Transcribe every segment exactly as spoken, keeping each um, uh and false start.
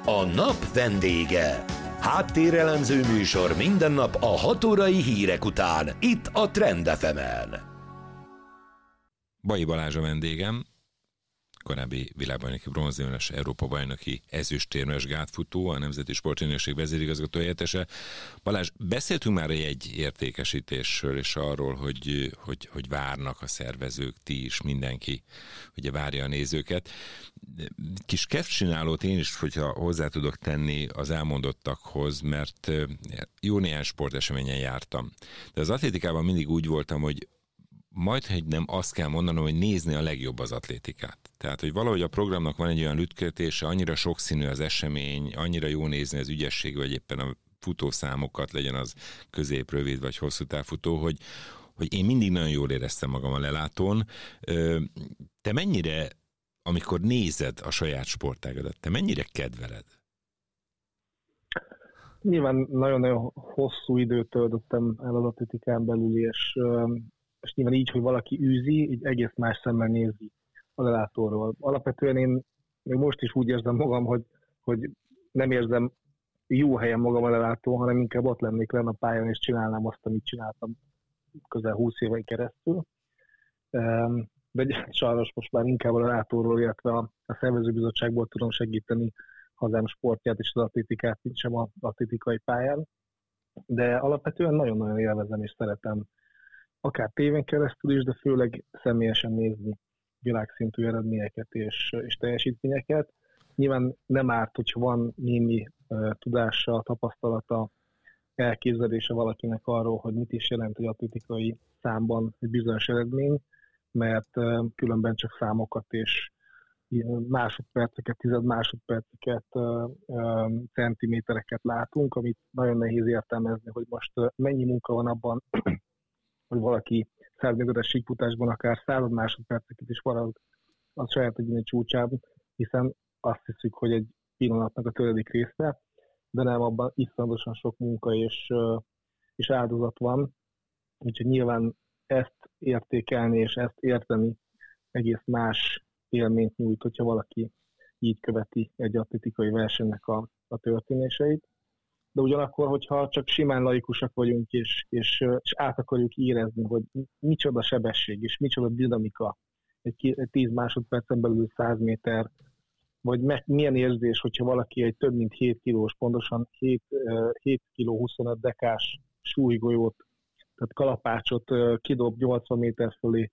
A nap vendége. Háttérelemző műsor minden nap a hat órai hírek után, itt a Trend ef emen. Bai Balázs a vendégem, korábbi világbajnoki bronzérmes, Európa-bajnoki ezüstérmes gátfutó, a Nemzeti Sportügynökség vezérigazgató helyettese. Balázs, beszéltünk már egy értékesítésről, és arról, hogy, hogy, hogy várnak a szervezők, ti is, mindenki, ugye várja a nézőket. Kis kedvcsinálót én is, hogyha hozzá tudok tenni az elmondottakhoz, mert jó néhány sporteseményen jártam. De az atlétikában mindig úgy voltam, hogy majdhogy nem azt kell mondanom, hogy nézni a legjobb az atlétikát. Tehát, hogy valahogy a programnak van egy olyan lütkötése, annyira sokszínű az esemény, annyira jó nézni az ügyesség, vagy éppen a futószámokat, legyen az közép, rövid vagy hosszú távfutó, hogy, hogy én mindig nagyon jól éreztem magam a lelátón. Te mennyire, amikor nézed a saját sportágadat, te mennyire kedveled? Nyilván nagyon-nagyon hosszú időt töltöttem el az atlétikán belül, és és nyilván így, hogy valaki űzi, így egész más szemmel nézi a lelátóról. Alapvetően én még most is úgy érzem magam, hogy, hogy nem érzem jó helyen magam a lelátón, hanem inkább ott lennék lenne a pályán, és csinálnám azt, amit csináltam közel húsz éven keresztül. De sajnos most már inkább a lelátóról, illetve a, a szervezőbizottságból tudom segíteni hazám sportját és az atlétikát, mint sem az atlétikai pályán. De alapvetően nagyon-nagyon élvezem és szeretem akár tévén keresztül is, de főleg személyesen nézni világszintű eredményeket és, és teljesítményeket. Nyilván nem árt, hogyha van némi uh, tudása, tapasztalata, elképzelése valakinek arról, hogy mit is jelent egy atlétikai számban egy bizonyos eredmény, mert uh, különben csak számokat és másodperceket, tized másodperceket, uh, uh, centimétereket látunk, amit nagyon nehéz értelmezni, hogy most uh, mennyi munka van abban, hogy valaki száz méteres síkfutásban akár század másodperceket is marad a saját egyéni csúcsában, hiszen azt hiszük, hogy egy pillanatnak a töredik része, de nem, abban iszonyatosan sok munka és, és áldozat van. Úgyhogy nyilván ezt értékelni és ezt érteni egész más élményt nyújt, hogyha valaki így követi egy atlétikai versenynek a, a történéseit. De ugyanakkor, hogyha csak simán laikusak vagyunk, és, és, és át akarjuk érezni, hogy micsoda sebesség, és micsoda dinamika egy, egy tíz másodpercen belül száz méter, vagy meg, milyen érzés, hogyha valaki egy több mint hét kilós, pontosan hét kiló huszonöt dekás súlygolyót, tehát kalapácsot kidob nyolcvan méter fölé,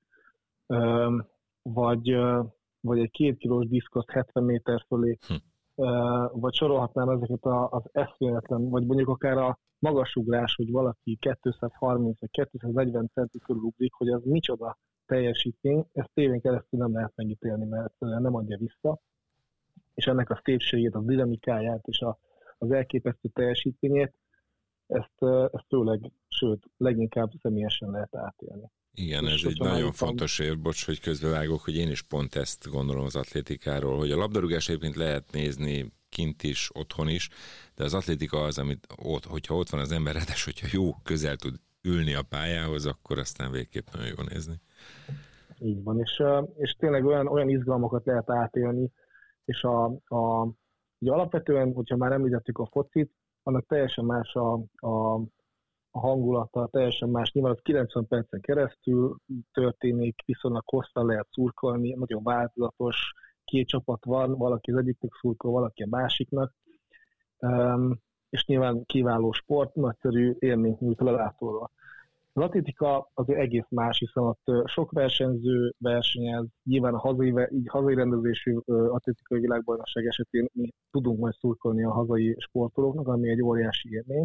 vagy, vagy egy két kilós diszkoszt hetven méter fölé, hm. vagy sorolhatnám ezeket az eszméletlen, vagy mondjuk akár a magasugrás, hogy valaki kétszázharminc vagy kétszáznegyven centi körül ugrik, hogy az micsoda teljesítmény, ezt tévén keresztül nem lehet megítélni, mert nem adja vissza, és ennek a szépségét, a dinamikáját és a, az elképesztő teljesítményét, ezt, ezt főleg, sőt, leginkább személyesen lehet átélni. Igen, ez egy nagyon fontos ér, bocs, hogy közbevágok, hogy én is pont ezt gondolom az atlétikáról, hogy a labdarúgás egyébként lehet nézni kint is, otthon is, de az atlétika az, amit ott, hogyha ott van az ember, és hogyha jó közel tud ülni a pályához, akkor aztán végképp nagyon jól nézni. Így van, és, és tényleg olyan, olyan izgalmakat lehet átélni, és a, a, ugye alapvetően, hogyha már említettük a focit, annak teljesen más a, a a hangulata, teljesen más. Nyilván az kilencven percen keresztül történik, viszonylag hosszan lehet szurkolni, nagyon változatos, két csapat van, valaki az egyiknek szurkol, valaki a másiknak, um, és nyilván kiváló sport, nagyszerű élményt nyújt a lelátóról. Az atlétika azért egész más, hiszen ott sok versenyző versenyez, nyilván a hazai, így hazai rendezésű atlétikai világbajnokság esetén mi tudunk majd szurkolni a hazai sportolóknak, ami egy óriási élmény.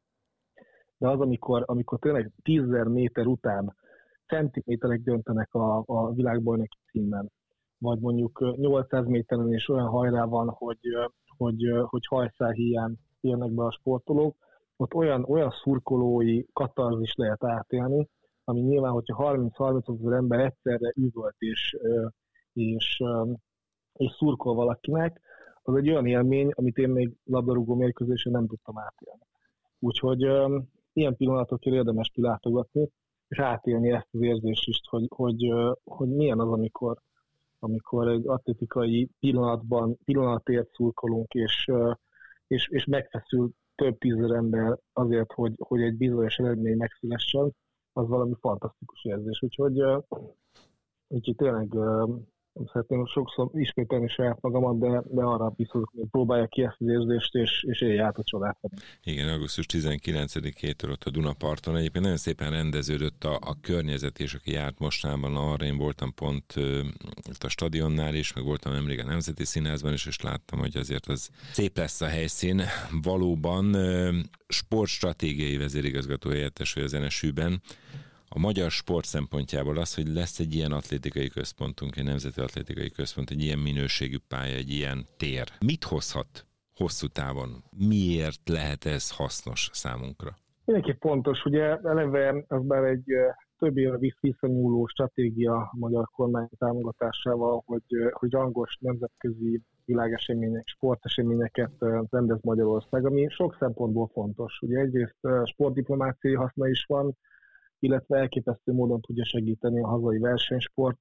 De az, amikor, amikor tényleg tízezer méter után centiméterek döntenek a, a világbajnoki címen, vagy mondjuk nyolcszáz méteren is olyan hajrá van, hogy, hogy, hogy hajszál hiány jönnek be a sportolók, ott olyan, olyan szurkolói katarzis lehet átélni, ami nyilván, hogyha harminc-harminc ezer ember egyszerre üvölt és, és, és szurkol valakinek, az egy olyan élmény, amit én még labdarúgó mérkőzésen nem tudtam átélni. Úgyhogy ilyen pillanatokért érdemes kilátogatni, és átélni ezt az érzést is, hogy, hogy, hogy milyen az, amikor, amikor egy atlétikai pillanatban, pillanatért szurkolunk, és, és, és megfeszül több tízezer ember azért, hogy, hogy egy bizonyos eredmény megszülessen, az valami fantasztikus érzés. Úgyhogy, úgyhogy tényleg nem szeretném sokszor ismételni saját magamat, de, de arra biztos, hogy próbálja ki ezt az érzést, és, és élj át a csodát. Igen, augusztus tizenkilencedikétől ott a Dunaparton. Egyébként nagyon szépen rendeződött a, a környezet, és aki járt mostanában arra, én voltam pont a stadionnál is, meg voltam nemrég a Nemzeti Színházban is, és láttam, hogy azért az szép lesz a helyszín. Valóban sportstratégiai vezérigazgató helyettes vagy az en es ü-ben. A magyar sport szempontjából az, hogy lesz egy ilyen atlétikai központunk, egy nemzeti atlétikai központ, egy ilyen minőségű pálya, egy ilyen tér. Mit hozhat hosszú távon? Miért lehet ez hasznos számunkra? Mindenki fontos, ugye eleve az már egy több évre visszanyúló stratégia a magyar kormány támogatásával, hogy, hogy rangos nemzetközi világesemények, sporteseményeket rendez Magyarország, ami sok szempontból fontos. Ugye egyrészt sportdiplomáciai haszna is van, illetve elképesztő módon tudja segíteni a hazai versenysport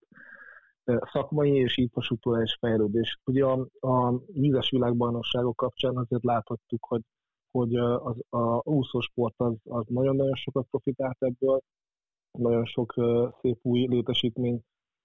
szakmai és infrastruktúrális fejlődés. Ugye a, a vízes világbajnokságok kapcsán azért láthattuk, hogy, hogy az, a úszósport az, az nagyon-nagyon sokat profitált ebből, nagyon sok szép új létesítmény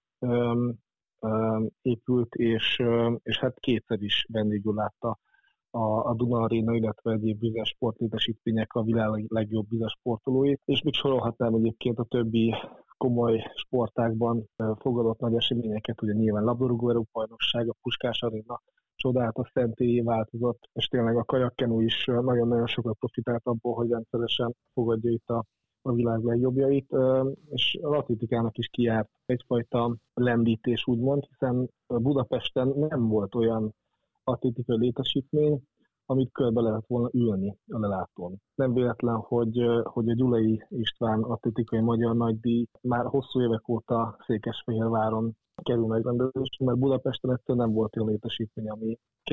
um, um, épült, és, um, és hát kétszer is vendégül látta a, a Duna Aréna, illetve egyéb vizes sportlétesítmények a világ legjobb vizes sportolóit, és még sorolhatnám egyébként a többi komoly sportágban fogadott nagy eseményeket, ugye nyilván labdarúgó Európa-bajnokság, a Puskás Aréna csodálatos szentélyé változott, és tényleg a kajakkenú is nagyon-nagyon sokat profitált abból, hogy rendszeresen fogadja itt a, a világ legjobbjait, és az atlétikának is kijárt egyfajta lendítés, úgymond, hiszen Budapesten nem volt olyan atlétikai létesítmény, amit körbe lehet volna ülni a lelátón. Nem véletlen, hogy, hogy a Gyulai István atlétikai magyar nagydíj már hosszú évek óta Székesfehérváron kerül megrendezésre, mert Budapesten egyszerűen nem volt olyan létesítmény, ami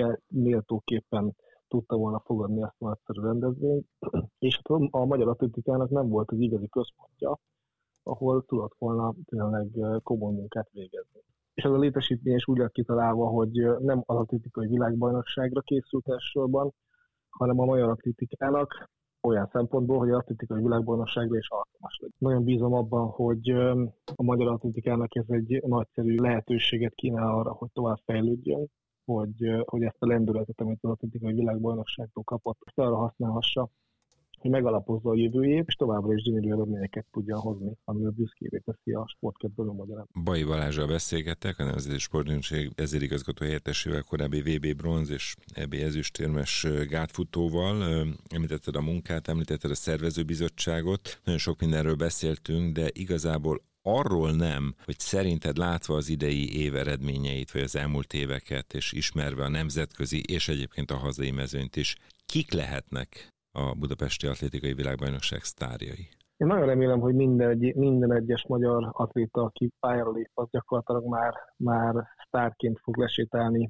méltóképpen tudta volna fogadni ezt a nagyszerű rendezvényt, és a magyar atlétikának nem volt az igazi központja, ahol tudott volna tényleg komoly munkát végezni. És ez a létesítmény is úgy lett kitalálva, hogy nem az atlétikai világbajnokságra készült elsősorban, hanem a magyar atlétikának olyan szempontból, hogy az atlétikai világbajnokságra is alkalmas legyen. Nagyon bízom abban, hogy a magyar atlétikának ez egy nagyszerű lehetőséget kínál arra, hogy tovább fejlődjön, hogy, hogy ezt a lendületet, amit az atlétikai világbajnokságtól kapott, ezt arra használhassa, hogy megalapozza a jövőjét, és továbbra is gyönyörű eredményeket tudjon hozni, amivel büszkévé teszi a sportkedvelő magyarán. Baj Balázsral beszélgettek, a Nemzeti Sportügynökség vezérigazgató helyettesével, korábbi vé bé bronz és é bé ezüstérmes gátfutóval. Említetted a munkát, említetted a szervezőbizottságot, nagyon sok mindenről beszéltünk, de igazából arról nem, hogy szerinted látva az idei év eredményeit, vagy az elmúlt éveket, és ismerve a nemzetközi és egyébként a hazai mezőnyt is, kik lehetnek a budapesti atlétikai világbajnokság sztárjai? Én nagyon remélem, hogy minden, minden egyes magyar atléta, aki pályára lép, az gyakorlatilag már, már sztárként fog lesétálni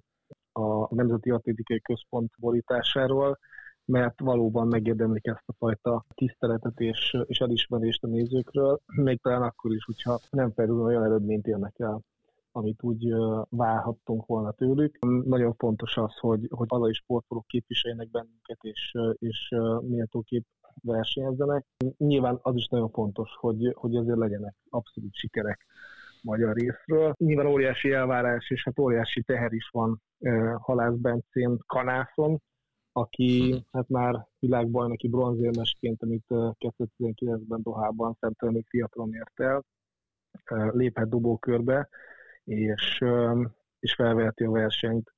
a Nemzeti Atlétikai Központ borításáról, mert valóban megérdemlik ezt a fajta tiszteletet és, és elismerést a nézőkről, még talán akkor is, hogyha nem felül olyan eredményt érnek el, amit úgy várhattunk volna tőlük. Nagyon fontos az, hogy, hogy hazai sportolók képviseljenek bennünket, és, és méltóképp versenyezzenek. Nyilván az is nagyon fontos, hogy, hogy azért legyenek abszolút sikerek magyar részről. Nyilván óriási elvárás, és hát óriási teher is van Halász Bencén kanászon, aki hát már világbajnoki bronzérmesként, amit kétezer-tizenkilencben Dohában szemtelenül fiatalon ért el, léphet dobókörbe, és, és felveheti a versenyt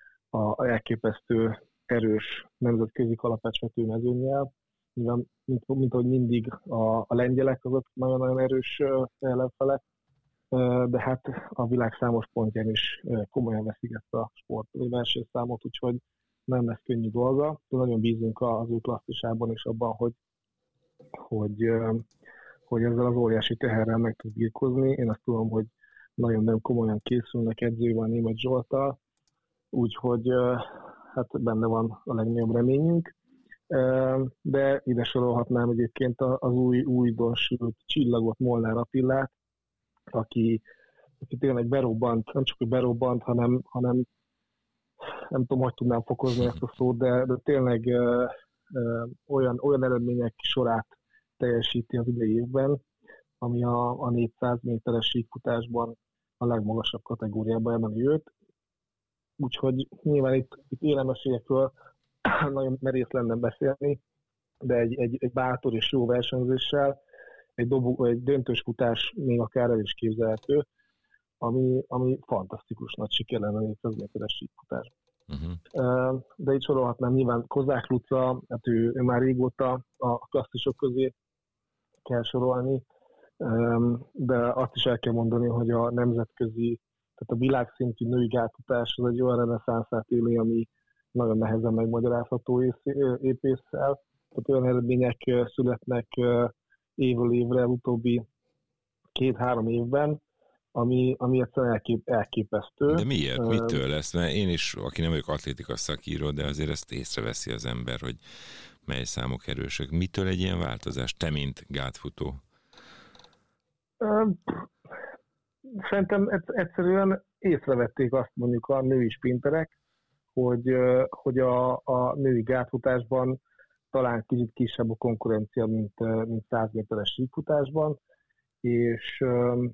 a elképesztő erős nemzetközi kalapácsvető mezőnnyel. Mint, mint ahogy mindig a, a lengyelek azok nagyon-nagyon erős ellenfelek, de hát a világ számos pontján is komolyan veszik ezt a sportolói versenyszámot, úgyhogy nem lesz könnyű dolga. Nagyon bízunk az ő klasszisában és abban, hogy, hogy, hogy ezzel az óriási teherrel meg tud birkózni. Én azt tudom, hogy nagyon-nagyon komolyan készülnek edzővel Németh Zsolttal, úgyhogy hát benne van a legnagyobb reményünk. De ide sorolhatnám egyébként az új újdonsült csillagot, Molnár Attilát, aki aki tényleg berobbant, nem csak, hogy berobbant, hanem, hanem nem tudom, hogy tudnám fokozni ezt a szót, de, de tényleg ö, ö, olyan, olyan eredmények sorát teljesíti az idei évben, ami a, a négyszáz méteres síkfutásban a legmagasabb kategóriába emeli őt. Úgyhogy nyilván itt, itt élemeségekről nagyon merész lenne beszélni, de egy, egy, egy bátor és jó versenyzéssel egy, dobó, egy döntős futás még akár el is képzelhető, ami, ami fantasztikus nagy siker lenne a négyszáz méteres síkfutás. Uh-huh. De így sorolhatnám nyilván Kozák Luca, hát ő, ő már régóta a klasszisok közé kell sorolni, de azt is el kell mondani, hogy a nemzetközi, tehát a világszintű női gátfutás az egy olyan reneszánszát éli, ami nagyon nehezen megmagyarázható épésszel. Tehát olyan eredmények születnek évről évre utóbbi két-három évben, ami, ami egyszerűen elkép, elképesztő. De miért? Mitől lesz? Mert én is, aki nem vagyok atlétika szakíró, de azért ezt észreveszi az ember, hogy mely számok erősek. Mitől egy ilyen változás? Te, mint gátfutó? Szerintem egyszerűen észrevették azt mondjuk a női sprinterek, hogy, hogy a, a női gátfutásban talán kicsit kisebb a konkurencia, mint, mint száz méteres síkfutásban, és,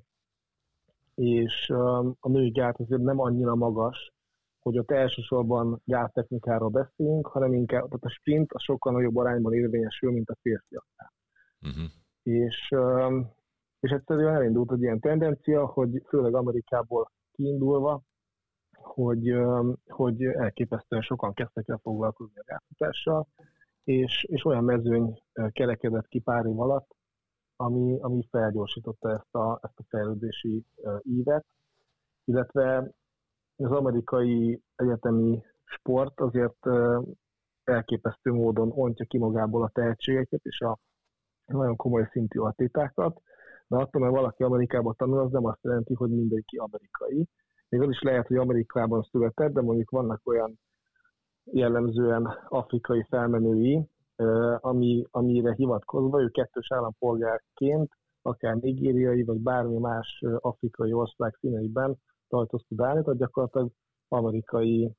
és a női gát azért nem annyira magas, hogy ott elsősorban gáttechnikáról beszélünk, hanem inkább tehát a sprint a sokkal nagyobb arányban érvényesül, mint a férfiaknál. Uh-huh. És, és egyszerűen elindult egy ilyen tendencia, hogy főleg Amerikából kiindulva, hogy, hogy elképesztően sokan kezdtek el foglalkozni a gátfutással, és, és olyan mezőny kerekedett ki pár év alatt, ami, ami felgyorsította ezt a, ezt a fejlődési ívet, illetve az amerikai egyetemi sport azért elképesztő módon ontja ki magából a tehetségeket és a nagyon komoly szintű atlétákat, de attól, mert valaki Amerikában tanul, az nem azt jelenti, hogy mindenki amerikai. Még az is lehet, hogy Amerikában született, de mondjuk vannak olyan jellemzően afrikai felmenői, ami, amire hivatkozva ő kettős állampolgárként, akár nigériai, vagy bármi más afrikai ország színeiben tartoz tud állni, tehát gyakorlatilag amerikai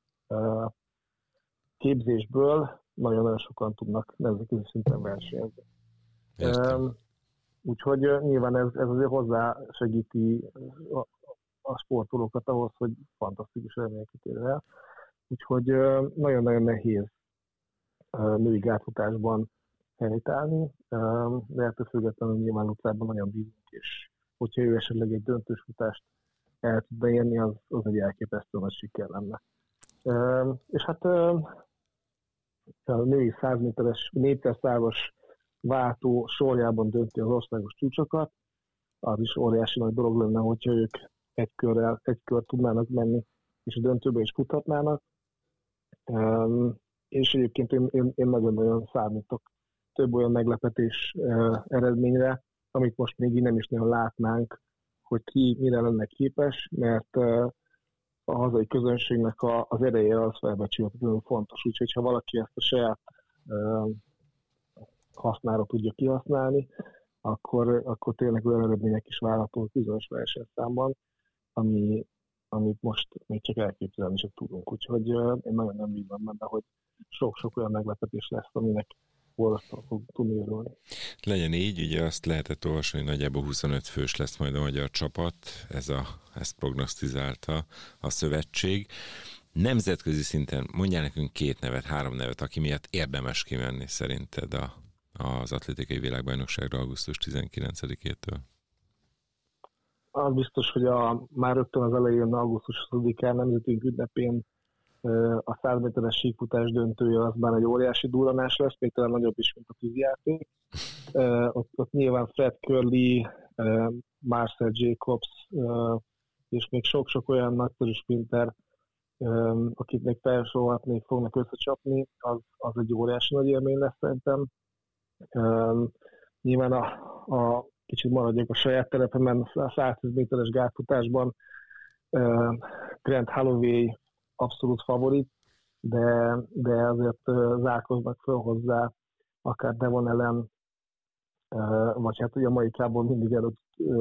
képzésből nagyon-nagyon sokan tudnak nemzetközi szinten versenyezni. Értem. Úgyhogy nyilván ez, ez azért hozzásegíti a, a sportolókat ahhoz, hogy fantasztikus eredményeket ér el. Úgyhogy nagyon-nagyon nehéz női gátfutásban helytállni, de ettől függetlenül nyilván Lucában nagyon bízunk, és hogyha ő esetleg egy döntős futást el tud beérni, az, az egy elképesztő nagy siker lenne. És hát a női száz méteres, négyszáz százas váltó sorjában dönti az országos csúcsokat, az is óriási nagy dolog lenne, hogyha ők egy körrel, egy kör tudnának menni, és a döntőbe is futhatnának. Um, és egyébként én, én, én nagyon-nagyon számítok több olyan meglepetés uh, eredményre, amit most még így nem is nagyon látnánk, hogy ki mire lenne képes, mert uh, a hazai közönségnek a, az ereje az felbecsülhetetlenül fontos. Úgyhogy ha valaki ezt a saját uh, hasznára tudja kihasználni, akkor, akkor tényleg olyan eredmények is várhatók bizonyos versenyszámban, ami, amit most még csak elképzelni sem tudunk. Úgyhogy uh, én nagyon nem bízom benne, hogy sok-sok olyan meglepetés lesz, aminek borzasztóan fog tudni örülni. Legyen így, ugye azt lehetett olvasni, hogy nagyjából huszonöt fős lesz majd a magyar csapat, ez a, ezt prognosztizálta a szövetség. Nemzetközi szinten mondjál nekünk két nevet, három nevet, aki miatt érdemes kimenni szerinted a, az atlétikai világbajnokságra augusztus tizenkilencedikétől? Az biztos, hogy a, már rögtön az elején augusztus huszadikán nemzeti ünnepén a száz méteres síkfutás döntője az már egy óriási durranás lesz, még talán nagyobb is, mint a tűzjáték. Ott, ott nyilván Fred Curley, Marcel Jacobs és még sok-sok olyan nagyszerű sprinter, akit még felsorolhatni fognak összecsapni, az, az egy óriási nagy élmény lesz szerintem. Nyilván a, a kicsit maradjak a saját terepemen, a száztíz méteres gátfutásban Grant Holloway abszolút favorit, de, de azért zárkoznak föl hozzá akár Devon Ellen, vagy hát ugye a mai kából mindig előtt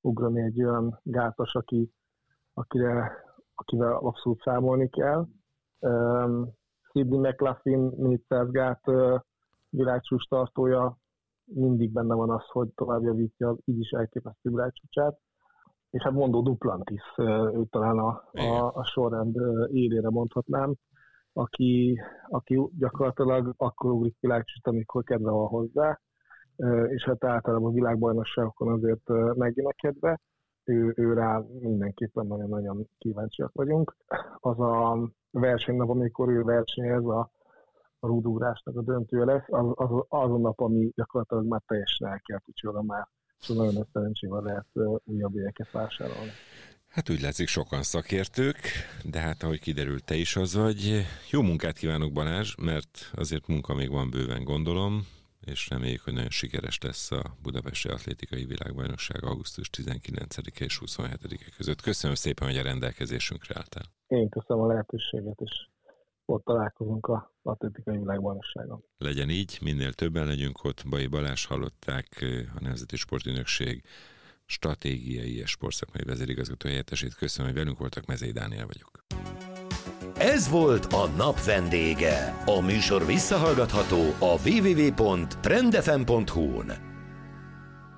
ugrani egy olyan gátos, aki, akire, akivel abszolút számolni kell. Um, Sydney McLaughlin négyszáz gát uh, világcsúcs tartója, mindig benne van az, hogy tovább javítja az így is elképesztő világcsúcsát. És hát Mondo Duplantis, uh, ő talán a, a, a sorrend uh, élére mondhatnám, aki, aki gyakorlatilag akkor ugrik világcsúcsot, amikor kedve van hozzá, uh, és hát általában a világbajnokságokon azért uh, megjön a kedve. Ő, ő rá mindenképpen nagyon-nagyon kíváncsiak vagyunk. Az a versenynap, amikor ő versenyez, a, a rúdugrásnak a döntője lesz, az, az, az a nap, ami gyakorlatilag már teljesen elkelt, úgyhogy oda már szóval nagyon szerencsével lehet uh, újabb élyeket vásárolni. Hát úgy látszik, sokan szakértők, de hát ahogy kiderült, te is az vagy. Jó munkát kívánok, Balázs, mert azért munka még van bőven, gondolom, és reméljük, hogy nagyon sikeres lesz a Budapesti Atlétikai Világbajnokság augusztus tizenkilencedike és huszonhetedike között. Köszönöm szépen, hogy a rendelkezésünkre álltál. Én köszönöm a lehetőséget, és ott találkozunk az Atlétikai Világbajnokságon. Legyen így, minél többen legyünk ott. Bai Balázs hallották, a Nemzeti Sportügynökség stratégiai és sportszakmai vezérigazgató helyettesét. Köszönöm, hogy velünk voltak, Mezei Dániel vagyok. Ez volt a nap vendége. A műsor visszahallgatható a double-u double-u double-u pont trend f m pont hu-n.